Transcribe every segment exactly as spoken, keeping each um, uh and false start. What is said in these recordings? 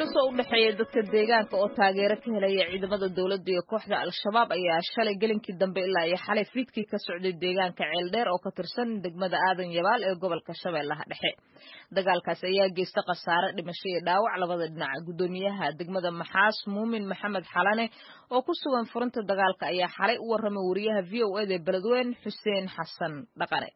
culus oo u dhaxeeya dadka deegaanka oo taageero ka helaya ciidamada dawladda iyo kooxda al-shabaab ayaa shalay gelinkii dambe ilaa iyo xalay fiidkii ka socday deegaanka Ceeldheer oo ka tirsan degmada Aadan Yabaal ee gobolka Shabeellaha Dhexe. Dagaalkaas ayaa geystay khasaare dhimasho iyo dhaawac labada dhinac. Gudoomiyaha degmada Maxaas Muumin Maxamed Xalane oo ku sugan furunta dagaalka ayaa xalay u warramay wariyaha V O A ee Beledweyne Xuseen Xasan Dhaqane.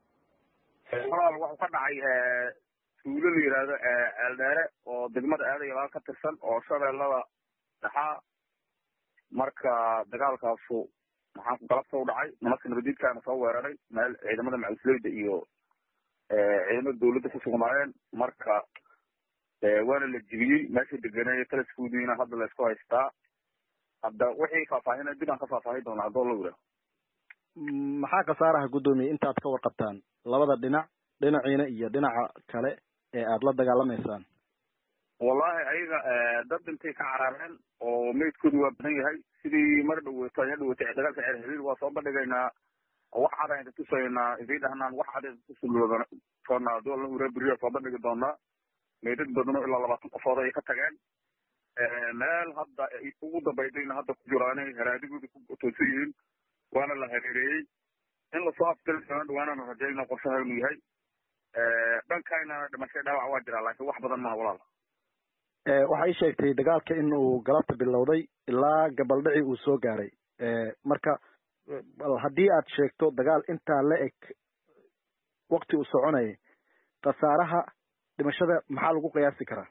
walaal wuxuu ka dhacay tuulo la yiraahdo Ceeldheere oo degmada Aadan Yabaal ka tirsan oo Shabeellada Dhexe marka dagaalkaasu maxaan ku galabta u dhacay nimanka nabadiidkaana soo weeraray meel ciidamada macusleyda iyo ciidamada dawladda ku sugnaayeen marka waana la jibiyey meesha deganay talaskoodiina hadda la isku haystaa hadda wixii faahfaahinay dib aan ka faahfaahin doonaa haddoo la wira maxaa khasaaraha guddoomiye intaad ka warqabtaan labada dhinac dhinaciina iyo dhinaca kale ee aad la dagaalamaysaan wallahi ayaga dad intay ka carareen oo meydkoodu waa badan yahay sidii mar dhaweeto ayaa dhaweetay dagaalka ceer xiriir waa soo bandhigaynaa wax cad aynu tusaynaa idii dhahnaan wax cad aynu tusuloodan soonaa haddoo la wira beriya soo bandhigi doonaa meydad badanoo ilaa labaatan qofood ay ka tageen meel hadda ugu dambaydayna hadda ku jiraanay haraadigoodi ku toosan yihiin waana la hareereeyey in lasoo afgali doono dhawaanana rajayna qorshaha inuu yahay dhankayna dhimashay dhaawac waa jiraa laakiin wax badan maha walaal waxa ii sheegtay dagaalka in uu galabta bilowday ilaa gabaldhici uu soo gaaray marka bal haddii aad sheegto dagaal intaa la eg wakti uu soconayay khasaaraha dhimashada maxaa lagu qiyaasi karaa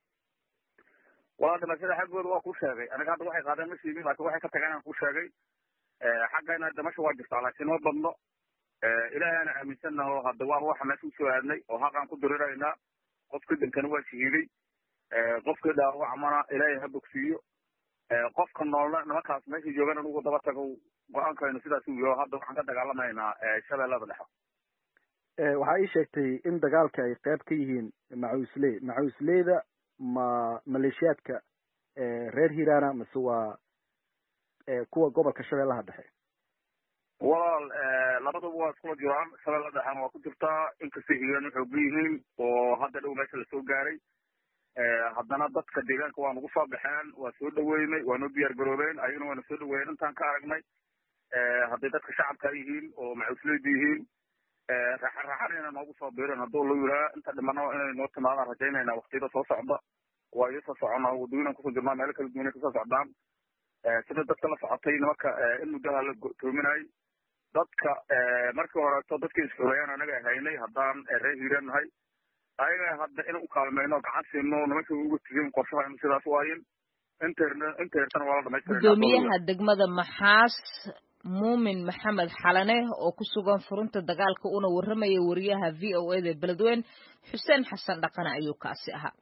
walaal dhimashada xaggooda waa ku sheegay aniga hadda waxay qaadeen ma sheegin laakiin waxay ka tageen aan ku sheegay xaggayna dhimasho waa jirtaa laakiin ma badno ilaahay aan aaminsannaho hadda waa waxa meesha usoo aadnay oo haqaan ku diriraynaa qofka dankana waa shahiiday qofka dhaawacmana ilaahay ha bogsiiyo qofka noolna nimankaas meesha joogan anugu daba tago go-aankaynu sidaas u yaho hadda waxaan ka dagaalamaynaa Shabeellada Dhexe waxaa ii sheegtay in dagaalka ay qayb ka yihiin macuusley macuusleyda ma maleeshiyaadka reer hiiraana mase waa kuwa gobolka Shabeellaha Dhexe walaal labaduba waa iskula jiraan Shabeellada Dhexena waa ku jirtaa inkastay hiiraan xoog yihiin oo hadda dhow meesha lasoo gaaray haddana dadka deegaanka waa nagu soo baxeen waa soo dhaweynay waa noo diyaar garoobeen ayagana waana soo dhaweeyeen intaan ka aragnay hadday dadka shacabka yihiin oo macusleyda yihiin raaxan raaxanayna noogu soo biireen haddoo la yiraa inta dhimano inay noo timaadaan rajaynayna waktiyada soo socda waa iyo soo socona wadooyinan kusoo jirnaa meelo kala duwanay kasoo socdaan sida dadka la socotay nimanka in muddaha la toominay dadka markii horeeto dadkii isxulayaan anaga haynay haddaan reer hiiraan nahay ayaga hadda in u kaalmayno gacan siino nimanka uga tigin qorshaha in sidaas waayin interna interna waa la dhamaystiray gudoomiyaha degmada Maxaas Muumin Maxamed Xalane oo ku sugan furunta dagaalka una warramaya wariyaha V O A ee Beledweyne Xuseen Xasan Dhaqane ayuu kaasi ahaa.